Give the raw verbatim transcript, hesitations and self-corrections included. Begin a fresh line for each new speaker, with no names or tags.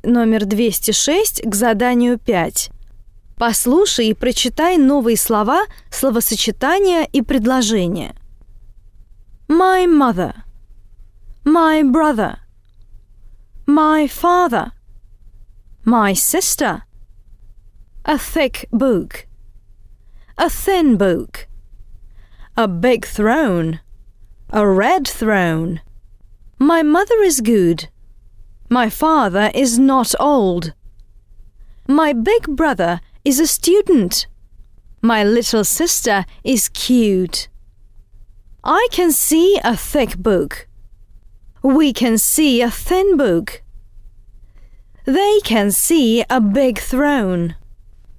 номер двести шесть к заданию пять. Послушай и прочитай новые слова, словосочетания и предложения. My mother. My brother. My father. My sister. A thick book. A thin book. A big throne. A red throne. My mother is good. My father is not old. My big brother is a student. My little sister is cute. I can see a thick book. We can see a thin book. They can see a big throne.